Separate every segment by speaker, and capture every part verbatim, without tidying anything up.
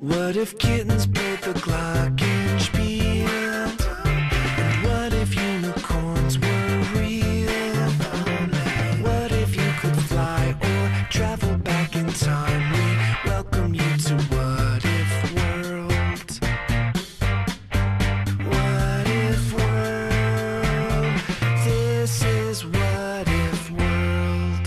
Speaker 1: What if kittens played the glockenspiel? And what if unicorns were real? What if you could fly or travel back in time? We welcome you to What If World. What If World? This is What If World.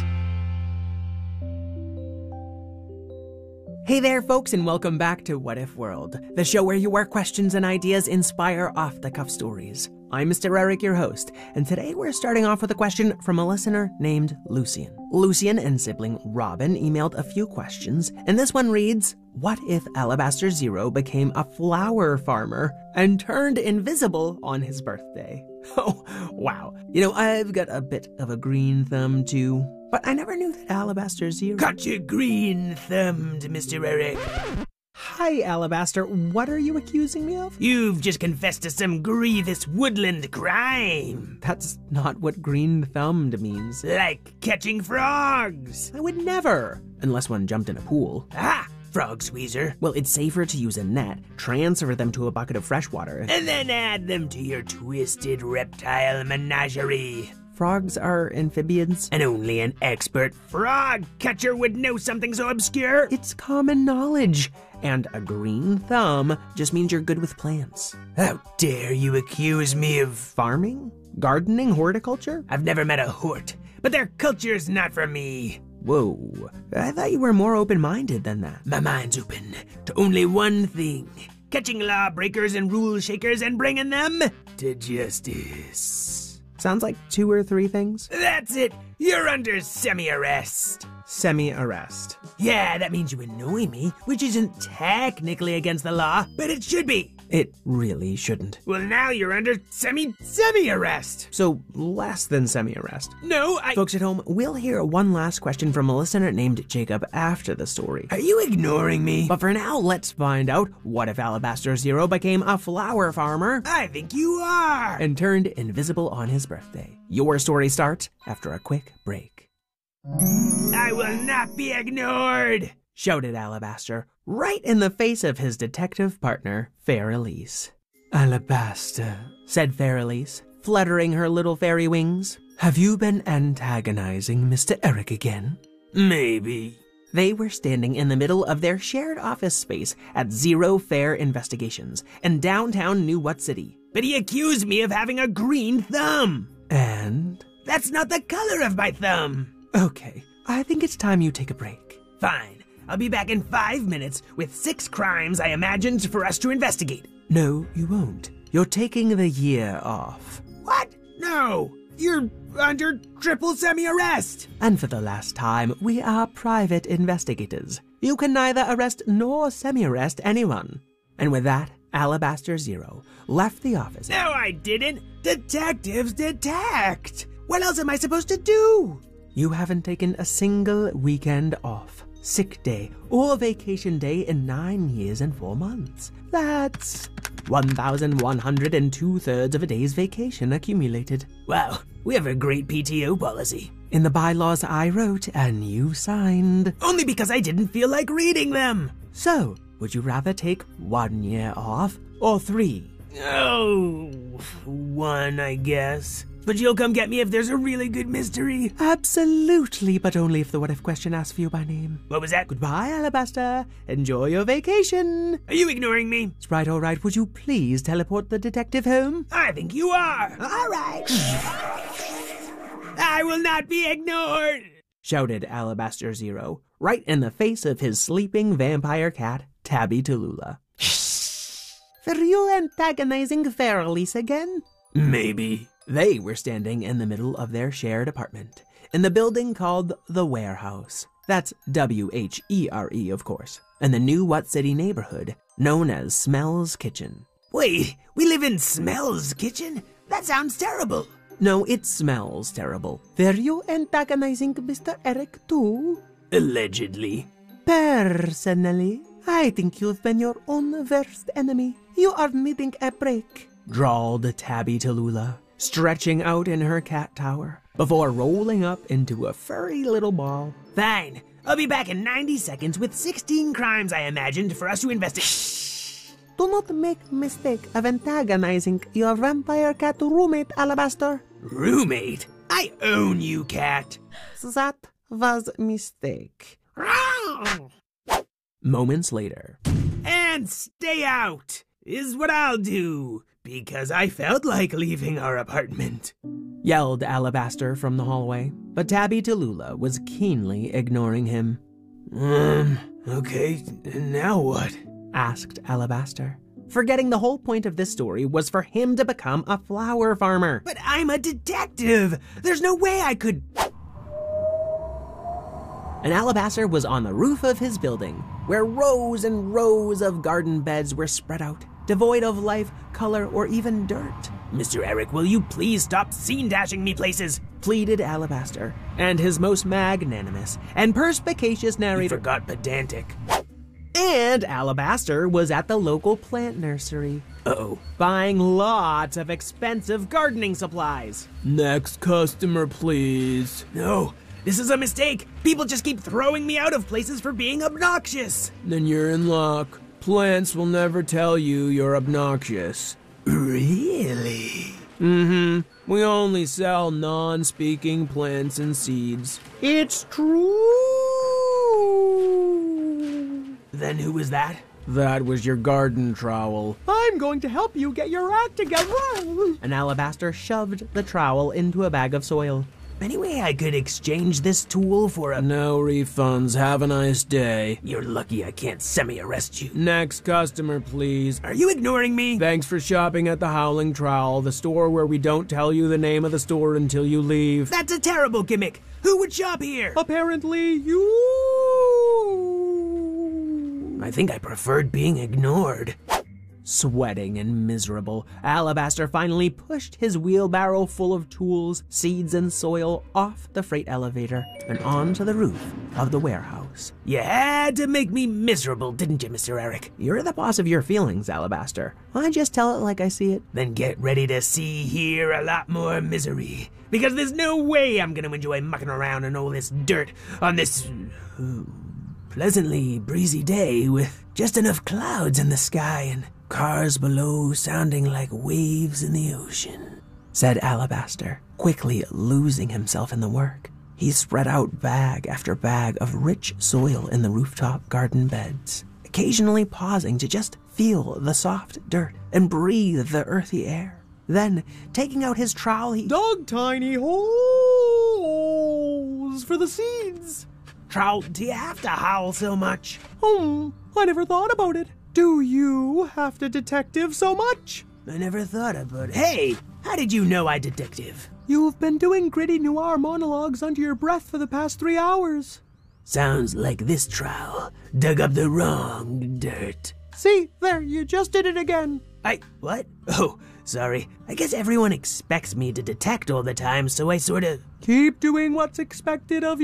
Speaker 2: Hey there, folks, and welcome back to What If World, the show where your questions and ideas inspire off-the-cuff stories. I'm Mister Eric, your host, and today we're starting off with a question from a listener named Lucian. Lucian and sibling Robin emailed a few questions, and this one reads, what if Alabaster Zero became a flower farmer and turned invisible on his birthday? Oh, wow. You know, I've got a bit of a green thumb, too. But I never knew that Alabaster Zero...
Speaker 3: Got your green-thumbed, Mister Eric.
Speaker 2: Hi, Alabaster. What are you accusing me of?
Speaker 3: You've just confessed to some grievous woodland crime.
Speaker 2: That's not what green-thumbed means.
Speaker 3: Like catching frogs.
Speaker 2: I would never, unless one jumped in a pool.
Speaker 3: Ah, frog squeezer.
Speaker 2: Well, it's safer to use a net, transfer them to a bucket of fresh water,
Speaker 3: And then add them to your twisted reptile menagerie.
Speaker 2: Frogs are amphibians.
Speaker 3: And only an expert frog catcher would know something so obscure.
Speaker 2: It's common knowledge. And a green thumb just means you're good with plants.
Speaker 3: How dare you accuse me of...
Speaker 2: Farming? Gardening? Horticulture?
Speaker 3: I've never met a hort, but their culture's not for me.
Speaker 2: Whoa, I thought you were more open-minded than that.
Speaker 3: My mind's open to only one thing. Catching lawbreakers and rule shakers and bringing them to justice.
Speaker 2: Sounds like two or three things.
Speaker 3: That's it. You're under semi-arrest.
Speaker 2: Semi-arrest.
Speaker 3: Yeah, that means you annoy me, which isn't technically against the law, but it should be.
Speaker 2: It really shouldn't.
Speaker 3: Well, now you're under semi-semi-arrest.
Speaker 2: So, less than semi-arrest.
Speaker 3: No, I...
Speaker 2: Folks at home, we'll hear one last question from a listener named Jacob after the story.
Speaker 3: Are you ignoring me?
Speaker 2: But for now, let's find out, what if Alabaster Zero became a flower farmer?
Speaker 3: I think you are.
Speaker 2: And turned invisible on his birthday. Your story starts after a quick break.
Speaker 3: I will not be ignored,
Speaker 2: shouted Alabaster, right in the face of his detective partner, Fair Elise. Alabaster, said Fair Elise, fluttering her little fairy wings. Have you been antagonizing Mister Eric again?
Speaker 3: Maybe.
Speaker 2: They were standing in the middle of their shared office space at Zero Fair Investigations in downtown New What City.
Speaker 3: But he accused me of having a green thumb.
Speaker 2: And?
Speaker 3: That's not the color of my thumb.
Speaker 2: Okay, I think it's time you take a break.
Speaker 3: Fine. I'll be back in five minutes with six crimes I imagined for us to investigate.
Speaker 2: No, you won't. You're taking the year off.
Speaker 3: What? No. You're under triple semi-arrest.
Speaker 2: And for the last time, we are private investigators. You can neither arrest nor semi-arrest anyone. And with that, Alabaster Zero left the office.
Speaker 3: No, I didn't. Detectives detect. What else am I supposed to do?
Speaker 2: You haven't taken a single weekend off, sick day, or vacation day in nine years and four months. That's one thousand one hundred two thirds of a day's vacation accumulated.
Speaker 3: Wow, we have a great P T O policy.
Speaker 2: In the bylaws I wrote and you signed.
Speaker 3: Only because I didn't feel like reading them.
Speaker 2: So, would you rather take one year off or three?
Speaker 3: Oh, one, I guess. But you'll come get me if there's a really good mystery.
Speaker 2: Absolutely, but only if the what if question asks for you by name.
Speaker 3: What was that?
Speaker 2: Goodbye, Alabaster. Enjoy your vacation.
Speaker 3: Are you ignoring me?
Speaker 2: It's right, all right. Would you please teleport the detective home?
Speaker 3: I think you are.
Speaker 2: All right.
Speaker 3: I will not be ignored,
Speaker 2: shouted Alabaster Zero, right in the face of his sleeping vampire cat, Tabby Tallulah. Are you antagonizing Fair Elise again?
Speaker 3: Maybe.
Speaker 2: They were standing in the middle of their shared apartment, in the building called The Warehouse. That's W H E R E, of course, in the New What City neighborhood, known as Smells Kitchen.
Speaker 3: Wait, we live in Smells Kitchen? That sounds terrible.
Speaker 2: No, it smells terrible. Were you antagonizing Mister Eric too?
Speaker 3: Allegedly.
Speaker 2: Personally, I think you've been your own worst enemy. You are needing a break, drawled Tabby Tallulah, stretching out in her cat tower, before rolling up into a furry little ball.
Speaker 3: Fine, I'll be back in ninety seconds with sixteen crimes I imagined for us to investigate.
Speaker 2: Do not make mistake of antagonizing your vampire cat roommate, Alabaster.
Speaker 3: Roommate? I own you, cat.
Speaker 2: That was mistake. Moments later.
Speaker 3: And stay out is what I'll do, because I felt like leaving our apartment.
Speaker 2: Yelled Alabaster from the hallway, but Tabby Tallulah was keenly ignoring him.
Speaker 3: Um, okay, now what?
Speaker 2: Asked Alabaster, forgetting the whole point of this story was for him to become a flower farmer.
Speaker 3: But I'm a detective! There's no way I could...
Speaker 2: And Alabaster was on the roof of his building, where rows and rows of garden beds were spread out, devoid of life, color, or even dirt.
Speaker 3: Mister Eric, will you please stop scene-dashing me places?
Speaker 2: Pleaded Alabaster, and his most magnanimous and perspicacious narrator...
Speaker 3: You forgot pedantic.
Speaker 2: And Alabaster was at the local plant nursery.
Speaker 3: Uh-oh.
Speaker 2: Buying lots of expensive gardening supplies.
Speaker 4: Next customer, please.
Speaker 3: No, this is a mistake. People just keep throwing me out of places for being obnoxious.
Speaker 4: Then you're in luck. Plants will never tell you you're obnoxious.
Speaker 3: Really?
Speaker 4: Mm-hmm. We only sell non-speaking plants and seeds.
Speaker 2: It's true.
Speaker 3: Then who was that?
Speaker 4: That was your garden trowel.
Speaker 2: I'm going to help you get your act together. And Alabaster shoved the trowel into a bag of soil.
Speaker 3: Any way I could exchange this tool for a...
Speaker 4: No refunds. Have a nice day.
Speaker 3: You're lucky I can't semi-arrest you.
Speaker 4: Next customer, please.
Speaker 3: Are you ignoring me?
Speaker 4: Thanks for shopping at the Howling Trowel, the store where we don't tell you the name of the store until you leave.
Speaker 3: That's a terrible gimmick. Who would shop here?
Speaker 2: Apparently you...
Speaker 3: I think I preferred being ignored.
Speaker 2: Sweating and miserable, Alabaster finally pushed his wheelbarrow full of tools, seeds, and soil off the freight elevator and onto the roof of the warehouse.
Speaker 3: You had to make me miserable, didn't you, Mister Eric?
Speaker 2: You're the boss of your feelings, Alabaster. I just tell it like I see it.
Speaker 3: Then get ready to see here a lot more misery. Because there's no way I'm gonna enjoy mucking around in all this dirt on this... Uh, pleasantly breezy day with just enough clouds in the sky and cars below sounding like waves in the ocean,
Speaker 2: said Alabaster, quickly losing himself in the work. He spread out bag after bag of rich soil in the rooftop garden beds, occasionally pausing to just feel the soft dirt and breathe the earthy air. Then, taking out his trowel, he dug tiny holes for the seeds.
Speaker 3: Trowel, do you have to howl so much?
Speaker 2: Hmm, I never thought about it. Do you have to detective so much?
Speaker 3: I never thought about it. Hey, how did you know I detective?
Speaker 2: You've been doing gritty noir monologues under your breath for the past three hours.
Speaker 3: Sounds like this trowel dug up the wrong dirt.
Speaker 2: See, there, you just did it again.
Speaker 3: I, what? Oh, sorry. I guess everyone expects me to detect all the time, so I sort of...
Speaker 2: Keep doing what's expected of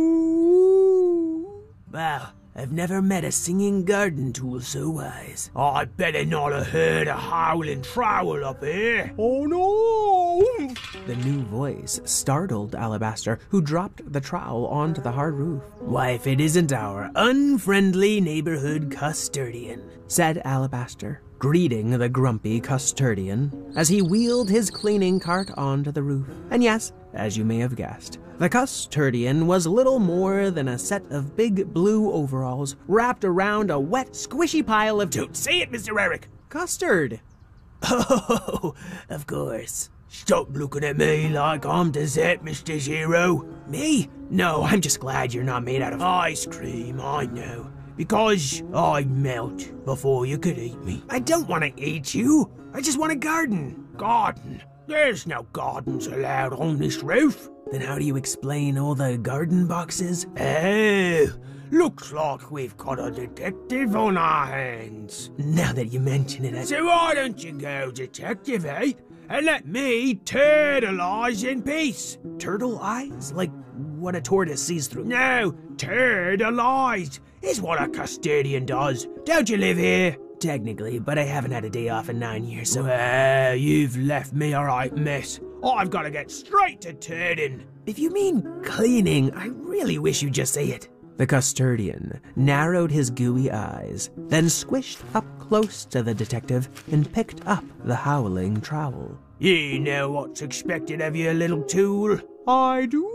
Speaker 2: you.
Speaker 3: Wow, I've never met a singing garden tool so wise. Oh, I better not have heard a howling trowel up here.
Speaker 2: Oh no! The new voice startled Alabaster, who dropped the trowel onto the hard roof.
Speaker 3: Why, if it isn't our unfriendly neighborhood custodian,
Speaker 2: said Alabaster, greeting the grumpy custodian as he wheeled his cleaning cart onto the roof. And yes, as you may have guessed, the custodian was little more than a set of big blue overalls wrapped around a wet, squishy pile of...
Speaker 3: Don't say it, Mister Eric!
Speaker 2: Custard.
Speaker 3: Oh, of course. Stop looking at me like I'm dessert, Mister Zero. Me? No, I'm just glad you're not made out of ice cream, I know. Because I'd melt before you could eat me. I don't want to eat you. I just want a garden. Garden? There's no gardens allowed on this roof.
Speaker 2: Then how do you explain all the garden boxes?
Speaker 3: Oh, looks like we've got a detective on our hands.
Speaker 2: Now that you mention it, I...
Speaker 3: So why don't you go detective, eh? And let me turtleize in peace.
Speaker 2: Turtle eyes? Like what a tortoise sees through?
Speaker 3: No, turtleize is what a custodian does. Don't you live here?
Speaker 2: Technically, but I haven't had a day off in nine years, so...
Speaker 3: Well, you've left me a right mess. I've got to get straight to turding.
Speaker 2: If you mean cleaning, I really wish you'd just say it. The custodian narrowed his gooey eyes, then squished up close to the detective and picked up the howling trowel.
Speaker 3: You know what's expected of you, little tool?
Speaker 4: I do.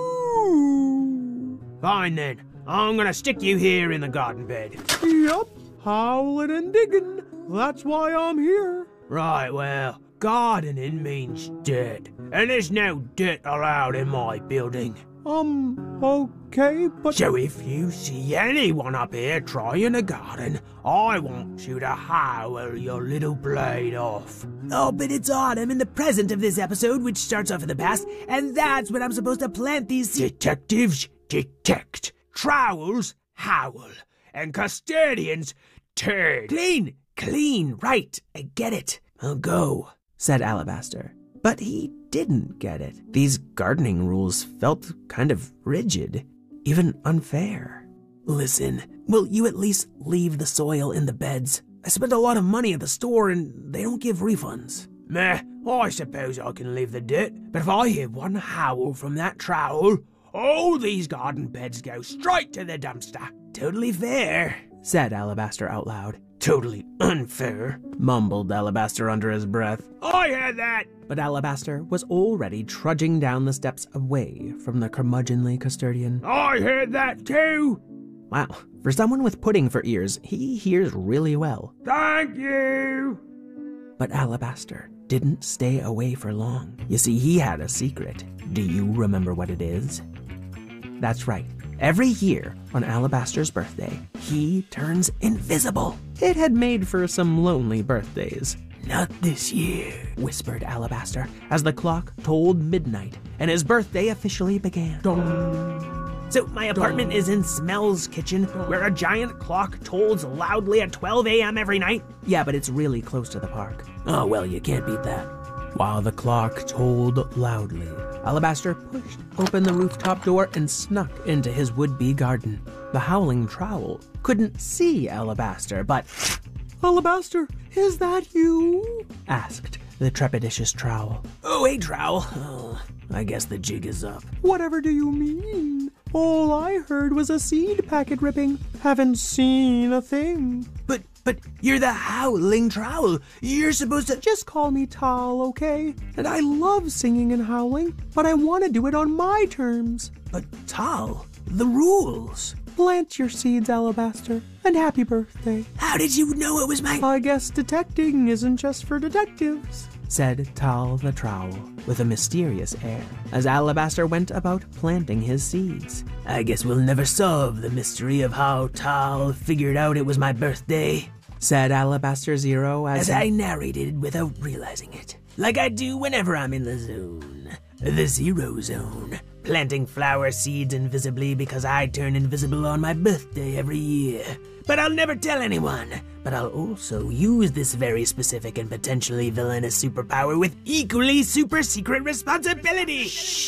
Speaker 3: Fine then. I'm gonna stick you here in the garden bed.
Speaker 4: Yup, howling and digging. That's why I'm here.
Speaker 3: Right, well, gardening means dirt, and there's no dirt allowed in my building.
Speaker 4: Um, okay, but...
Speaker 3: So if you see anyone up here trying to garden, I want you to howl your little blade off.
Speaker 5: Oh, but it's autumn in the present of this episode, which starts off in the past, and that's when I'm supposed to plant these...
Speaker 3: Detectives detect, trowels howl, and custodians turd.
Speaker 5: Clean! Clean, right, I get it. I'll go,
Speaker 2: said Alabaster. But he didn't get it. These gardening rules felt kind of rigid, even unfair.
Speaker 5: Listen, will you at least leave the soil in the beds? I spent a lot of money at the store and they don't give refunds.
Speaker 3: Meh, I suppose I can leave the dirt, but if I hear one howl from that trowel, all these garden beds go straight to the dumpster.
Speaker 5: Totally fair,
Speaker 2: said Alabaster out loud.
Speaker 3: Totally unfair,
Speaker 2: mumbled Alabaster under his breath.
Speaker 3: I heard that!
Speaker 2: But Alabaster was already trudging down the steps away from the curmudgeonly custodian.
Speaker 3: I heard that too!
Speaker 2: Wow, for someone with pudding for ears, he hears really well.
Speaker 3: Thank you!
Speaker 2: But Alabaster didn't stay away for long. You see, he had a secret. Do you remember what it is? That's right. Every year, on Alabaster's birthday, he turns invisible. It had made for some lonely birthdays.
Speaker 5: Not this year,
Speaker 2: whispered Alabaster as the clock tolled midnight and his birthday officially began.
Speaker 3: Dun,
Speaker 5: so my apartment
Speaker 3: dun,
Speaker 5: is in Smell's kitchen,
Speaker 3: dun,
Speaker 5: where a giant clock tolls loudly at twelve a.m. every night?
Speaker 2: Yeah, but it's really close to the park.
Speaker 5: Oh, well, you can't beat that.
Speaker 2: While the clock tolled loudly, Alabaster pushed open the rooftop door and snuck into his would-be garden. The howling trowel couldn't see Alabaster, but...
Speaker 4: Alabaster, is that you?
Speaker 2: asked the trepidatious trowel.
Speaker 5: Oh, hey, trowel. Oh, I guess the jig is up.
Speaker 4: Whatever do you mean? All I heard was a seed packet ripping. Haven't seen a thing.
Speaker 5: But, but you're the howling trowel. You're supposed to...
Speaker 4: Just call me Tal, okay? And I love singing and howling, but I want to do it on my terms.
Speaker 5: But Tal, the rules.
Speaker 4: Plant your seeds, Alabaster, and happy birthday.
Speaker 5: How did you know it was my...
Speaker 4: I guess detecting isn't just for detectives,
Speaker 2: said Tal the Trowel with a mysterious air as Alabaster went about planting his seeds.
Speaker 5: I guess we'll never solve the mystery of how Tal figured out it was my birthday,
Speaker 2: said Alabaster Zero as,
Speaker 5: as I narrated without realizing it. Like I do whenever I'm in the zone. The Zero Zone. Planting flower seeds invisibly because I turn invisible on my birthday every year. But I'll never tell anyone. But I'll also use this very specific and potentially villainous superpower with equally super secret responsibility.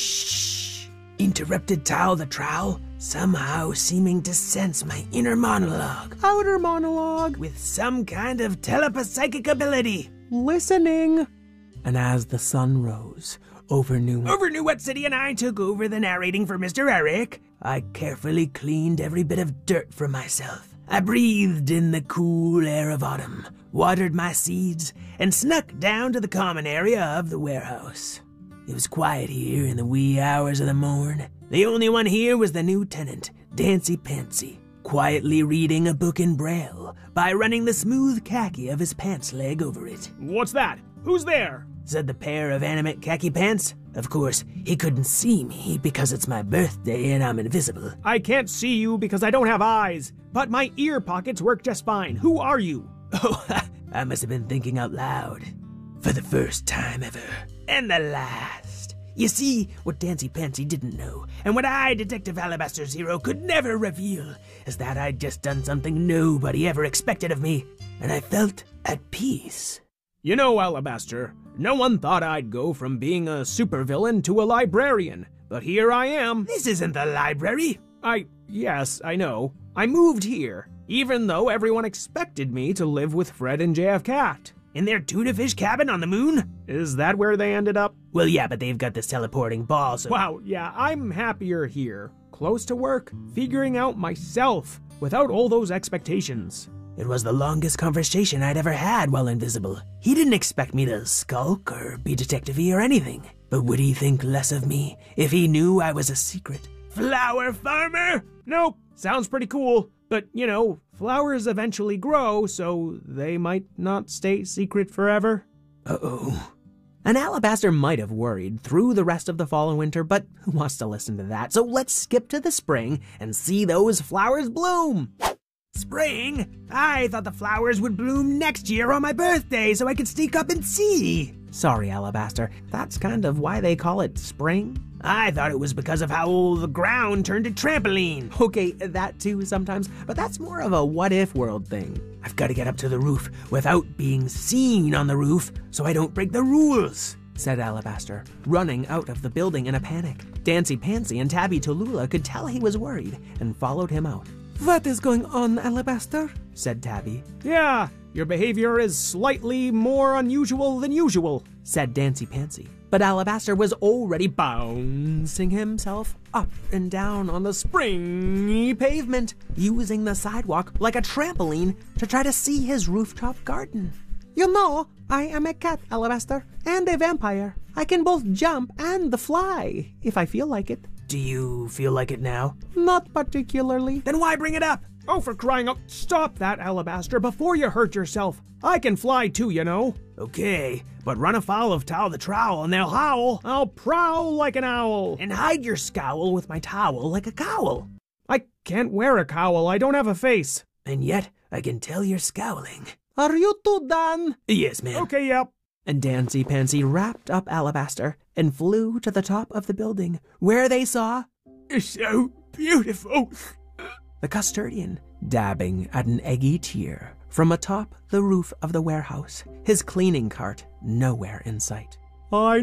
Speaker 5: Shh! Interrupted Tal the Trowel, somehow seeming to sense my inner monologue.
Speaker 4: Outer monologue.
Speaker 5: With some kind of telepsychic ability.
Speaker 4: Listening.
Speaker 2: And as the sun rose, over New
Speaker 5: Over New City and I took over the narrating for Mister Eric. I carefully cleaned every bit of dirt from myself. I breathed in the cool air of autumn, watered my seeds, and snuck down to the common area of the warehouse. It was quiet here in the wee hours of the morn. The only one here was the new tenant, Dancy Pantsy, quietly reading a book in Braille by running the smooth khaki of his pants leg over it.
Speaker 3: What's that? Who's there?
Speaker 5: Said the pair of animate khaki pants. Of course, he couldn't see me because it's my birthday and I'm invisible.
Speaker 3: I can't see you because I don't have eyes, but my ear pockets work just fine. Who are you?
Speaker 5: Oh, I must have been thinking out loud. For the first time ever. And the last. You see, what Dancy Pantsy didn't know, and what I, Detective Alabaster Zero, could never reveal, is that I'd just done something nobody ever expected of me, and I felt at peace.
Speaker 3: You know, Alabaster, no one thought I'd go from being a supervillain to a librarian, but here I am.
Speaker 5: This isn't the library.
Speaker 3: I, yes, I know. I moved here, even though everyone expected me to live with Fred and J F Cat.
Speaker 5: In their tuna fish cabin on the moon?
Speaker 3: Is that where they ended up?
Speaker 5: Well, yeah, but they've got this teleporting ball, so...
Speaker 3: Wow, yeah, I'm happier here.
Speaker 4: close to work, figuring out myself, without all those expectations.
Speaker 5: It was the longest conversation I'd ever had while invisible. He didn't expect me to skulk or be detective-y or anything. But would he think less of me if he knew I was a secret flower farmer?
Speaker 4: Nope, sounds pretty cool. But, you know, flowers eventually grow, so they might not stay secret forever.
Speaker 2: Uh-oh. An Alabaster might have worried through the rest of the fall and winter, but who wants to listen to that? So let's skip to the spring and see those flowers bloom.
Speaker 3: Spring? I thought the flowers would bloom next year on my birthday so I could sneak up and see.
Speaker 2: Sorry, Alabaster. That's kind of why they call it spring.
Speaker 3: I thought it was because of how the ground turned to trampoline.
Speaker 2: Okay, that too sometimes, but that's more of a what-if world thing.
Speaker 3: I've got to get up to the roof without being seen on the roof so I don't break the rules,
Speaker 2: said Alabaster, running out of the building in a panic. Dancy Pansy and Tabby Tallulah could tell he was worried and followed him out.
Speaker 4: What is going on, Alabaster?
Speaker 2: said Tabby.
Speaker 4: Yeah, your behavior is slightly more unusual than usual,
Speaker 2: said Dancy Pansy. But Alabaster was already bouncing himself up and down on the springy pavement, using the sidewalk like a trampoline to try to see his rooftop garden. You know, I am a cat, Alabaster, and a vampire. I can both jump and fly, if I feel like it.
Speaker 3: Do you feel like it now?
Speaker 4: Not particularly.
Speaker 3: Then why bring it up?
Speaker 4: Oh, for crying out, stop that, Alabaster, before you hurt yourself. I can fly too, you know.
Speaker 3: Okay, but run afoul of Tal the Trowel and they'll howl.
Speaker 4: I'll prowl like an owl.
Speaker 3: And hide your scowl with my towel like a cowl.
Speaker 4: I can't wear a cowl, I don't have a face.
Speaker 3: And yet, I can tell you're scowling.
Speaker 4: Are you two done?
Speaker 3: Yes, ma'am.
Speaker 4: Okay, yep.
Speaker 2: And Dancy Pansy wrapped up Alabaster and flew to the top of the building, where they saw...
Speaker 3: It's so beautiful.
Speaker 2: The custodian, dabbing at an eggy tear from atop the roof of the warehouse, his cleaning cart nowhere in sight.
Speaker 4: I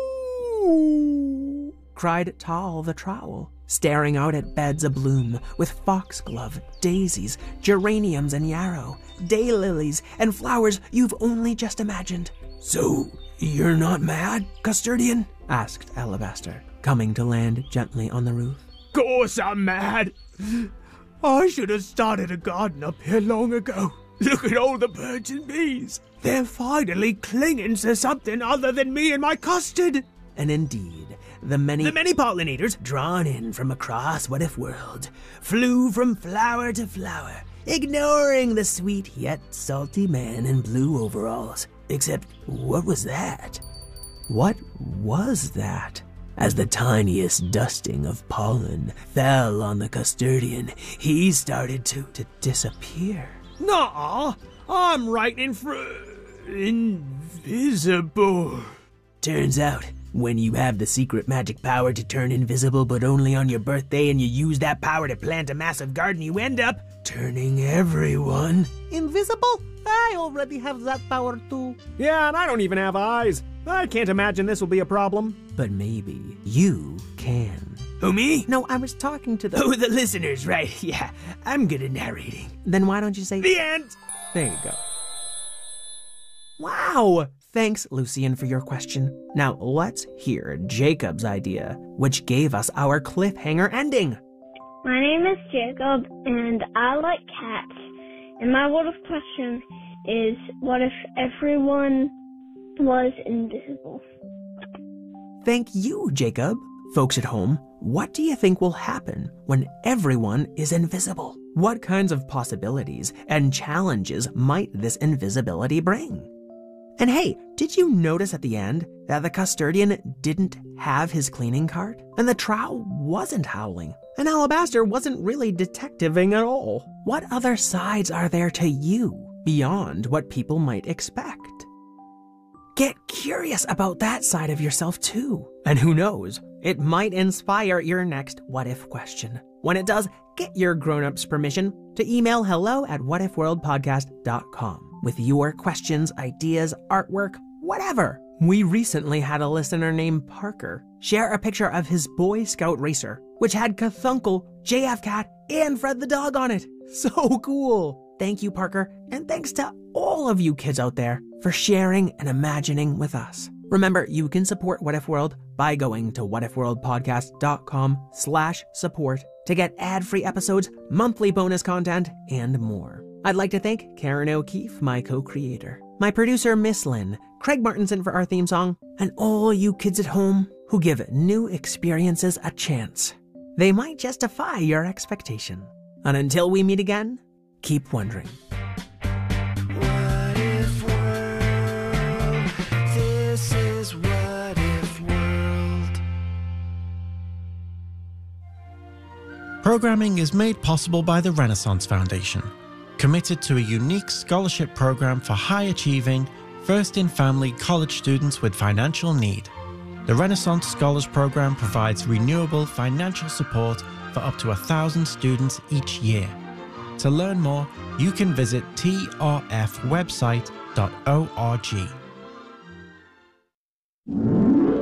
Speaker 4: know,
Speaker 2: cried Tal the Trowel, staring out at beds abloom with foxglove, daisies, geraniums and yarrow, daylilies, and flowers you've only just imagined.
Speaker 3: So, you're not mad, custodian?
Speaker 2: asked Alabaster, coming to land gently on the roof.
Speaker 3: Course I'm mad. I should have started a garden up here long ago. Look at all the birds and bees. They're finally clinging to something other than me and my custard.
Speaker 2: And indeed, the many...
Speaker 3: The many pollinators, drawn in from across What If World, flew from flower to flower, ignoring the sweet yet salty man in blue overalls. Except, what was that?
Speaker 2: What was that?
Speaker 3: As the tiniest dusting of pollen fell on the custodian, he started to, to disappear. Nuh-uh, I'm right in front... invisible. Turns out, when you have the secret magic power to turn invisible but only on your birthday and you use that power to plant a massive garden, you end up turning everyone
Speaker 4: invisible?
Speaker 6: I already have that power too.
Speaker 4: Yeah, and I don't even have eyes. I can't imagine this will be a problem.
Speaker 2: But maybe you can.
Speaker 3: Who, me?
Speaker 2: No, I was talking to the...
Speaker 3: Oh, the listeners, right. Yeah, I'm good at narrating.
Speaker 2: Then why don't you say...
Speaker 3: The end!
Speaker 2: There you go. Wow! Thanks, Lucian, for your question. Now, let's hear Jacob's idea, which gave us our cliffhanger ending.
Speaker 7: My name is Jacob, and I like cats. And my what if question is, what if everyone was invisible?
Speaker 2: Thank you, Jacob. Folks at home, what do you think will happen when everyone is invisible? What kinds of possibilities and challenges might this invisibility bring? And hey, did you notice at the end that the custodian didn't have his cleaning cart? And the trowel wasn't howling? And Alabaster wasn't really detectiving at all? What other sides are there to you beyond what people might expect? Get curious about that side of yourself too. And who knows, it might inspire your next what if question. When it does, get your grown-ups permission to email hello at what if world podcast dot com with your questions, ideas, artwork, whatever. We recently had a listener named Parker share a picture of his Boy Scout racer, which had Cthulhu, J F Cat, and Fred the dog on it. So cool. Thank you, Parker, and thanks to all of you kids out there for sharing and imagining with us. Remember, you can support What If World by going to whatifworldpodcast.com slash support to get ad-free episodes, monthly bonus content, and more. I'd like to thank Karen O'Keefe, my co-creator, my producer, Miss Lynn, Craig Martinson for our theme song, and all you kids at home who give new experiences a chance. They might justify your expectation. And until we meet again, keep wondering.
Speaker 1: What if world? This is What If World.
Speaker 8: Programming is made possible by the Renaissance Foundation, committed to a unique scholarship program for high-achieving, first-in-family college students with financial need. The Renaissance Scholars Program provides renewable financial support for up to a thousand students each year. To learn more, you can visit t r f website dot org.